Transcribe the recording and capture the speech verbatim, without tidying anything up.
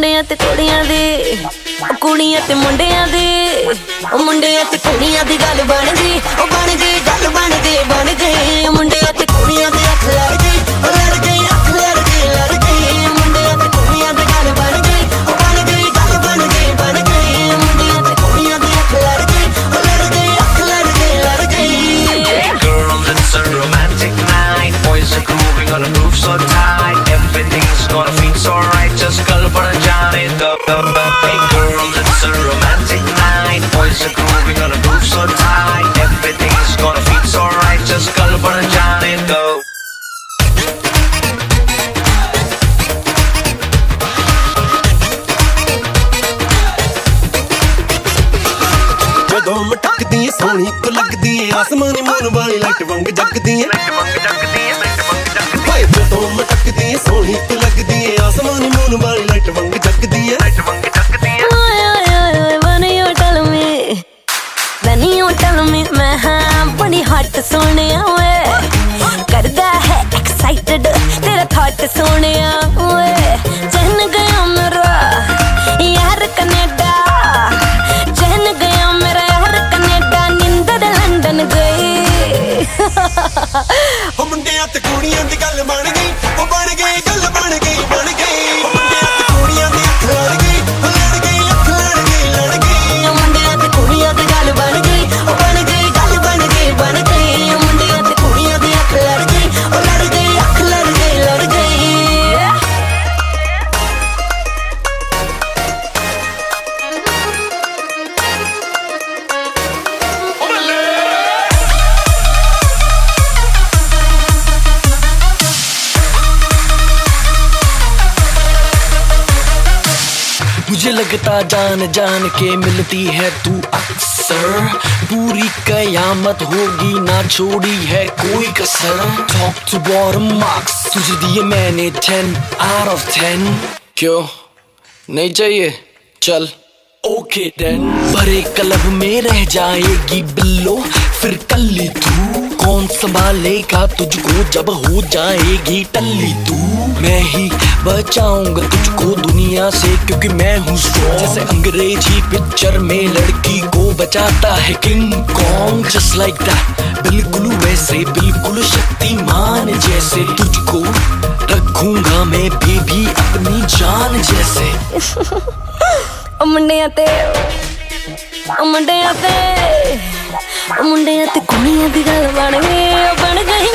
ਮੁੰਡਿਆਂ ਤੇ ਕੁੜੀਆਂ ਦੀ, ਕੁੜੀਆਂ ਤੇ ਮੁੰਡਿਆਂ ਦੀ, ਉਹ ਮੁੰਡਿਆਂ ਤੇ ਕੁੜੀਆਂ ਦੀ ਗੱਲ ਬਣ ਗਈ, ਉਹ ਬਣ ਗਈ ਗੱਲ ਬਣ ਗਈ ਬਣ ਗਈ। ਮੁੰਡਿਆਂ ਤੇ ਕੁੜੀਆਂ ਦੀ ਅੱਖ ਲੜ ਗਈ, ਉਹ ਲੜ ਗਈ ਅੱਖ ਲੜ ਗਈ ਲੜ ਗਈ। ਮੁੰਡਿਆਂ ਤੇ ਕੁੜੀਆਂ ਦੀ ਗੱਲ ਬਣ ਗਈ, ਉਹ ਬਣ ਗਈ ਗੱਲ ਬਣ ਗਈ ਬਣ ਗਈ। ਮੁੰਡਿਆਂ ਤੇ ਕੁੜੀਆਂ ਦੀ ਅੱਖ ਲੜ ਗਈ, ਉਹ ਲੜ ਗਈ ਅੱਖ ਲੜ ਗਈ ਲੜ ਗਈ। Hey girls, it's a romantic night. Boys are grooving on a groove so tight. Everything's gonna feel so right. Just girl for a Johnny. Hey girls, it's a romantic night. Boys are grooving on a groove so tight. Everything's gonna feel so right. Just girl for a Johnny. Go. ਜਦੋਂ ਮਟਕਦੀ ਏ ਸੋਹਣੀ ਕੋ ਲੱਗਦੀ ਏ ਆਸਮਾਨੀ ਮੋਨ ਵਾਲੀ light ਵਾਂਗ ਜਗਦੀ ਏ light ਵਾਂਗ ਜਗਦੀ ਏ light ਵਾਂਗ ਜਗਦੀ ਏ। ਜਦੋਂ ਮਟਕਦੀ ਏ ਸੋਹਣੀ ਕੋ ਲੱਗਦੀ ਏ ਆਸਮਾਨੀ ਮੋਨ ਵਾਲੀ ਲਾਈਟ ਵਾਂਗ ਜਗਦੀ ਏ ਲਾਈਟ ਵਾਂਗ ਜਗਦੀ ਏ। ਓਏ ਓਏ ਓਏ when you tell me when you tell me ਮੈਂ ਹਾਂ ਬੜੀ ਹੱਟ ਸੋਹਣਿਆ ਓਏ ਕਰਦਾ ਹੈ ਐਕਸਾਈਟਡ ਤੇਰਾ ਥਾਟ ਸੋਹਣਿਆ ਓਏ। ਚੈਨ ਗਿਆ ਮੇਰਾ ਯਾਰ ਕੈਨੇਡਾ, ਚੈਨ ਗਿਆ ਮੇਰਾ ਯਾਰ ਕੈਨੇਡਾ, ਨਿੰਦਰ ਲੰਡਨ ਗਈ। ਉਹ ਮੁੰਡਿਆਂ ਤੇ ਕੁੜੀਆਂ ਦੀ ਗੱਲ ਬਣ ਗਈ, ਉਹ ਬਣ ਗਈ ਗੱਲ ਬਣ ਗਈ ਬਣ ਗਈ। ਉਹ ਮੁੰਡਿਆਂ ਤੇ ਕੁੜੀਆਂ ਦੀ ਅੱਖ ਲੜ ਗਈ, ਉਹ ਲੜ ਗਈ ਅੱਖ ਲੜ ਗਈ ਲੜ ਗਈ। ਮੁੰਡਿਆਂ ਤੇ ਕੁੜੀਆਂ ਦੀ ਗੱਲ ਬਣ ਗਈ, ਉਹ ਬਣ ਗਈ ਗੱਲ ਬਣ ਗਈ ਬਣ ਗਈ। ਮੁੰਡਿਆਂ ਤੇ ਕੁੜੀਆਂ ਦੀ ਅੱਖ ਲੜ ਗਈ, ਉਹ ਲੜ ਗਈ ਅੱਖ ਲੜ ਗਈ ਲੜ ਗਈ। मुझे लगता जान जान के मिलती है तू अक्सर, पूरी कयामत होगी ना छोड़ी है कोई कसर। टॉप टू बॉटम मार्क्स तुझे दिए मैंने टेन आउट ऑफ टेन। क्यों नहीं चाहिए? चल ओके देन। भरे क्लब में रह जाएगी बिल्लो फिर कल्ली तू, कौन संभालेगा तुझको जब हो जाएगी टल्ली तू। मैं ही बचाऊंगा तुझको दुनिया से क्योंकि मैं हूँ स्ट्रॉन्ग, जैसे अंग्रेजी पिक्चर में लड़की को बचाता है King Kong. Just like that, बिल्कुल वैसे बिल्कुल शक्तिमान जैसे तुझको रखूंगा मैं बेबी अपनी जान जैसे। ਮੁੰਡਿਆਂ ਤੇ ਮੁੰਡਿਆਂ ਤੇ ਮੁੰਡਿਆਂ ਤੇ ਕੁੜੀਆਂ ਦੀ ਗੱਲ ਬਣ ਗਈ, ਬਣ ਗਈ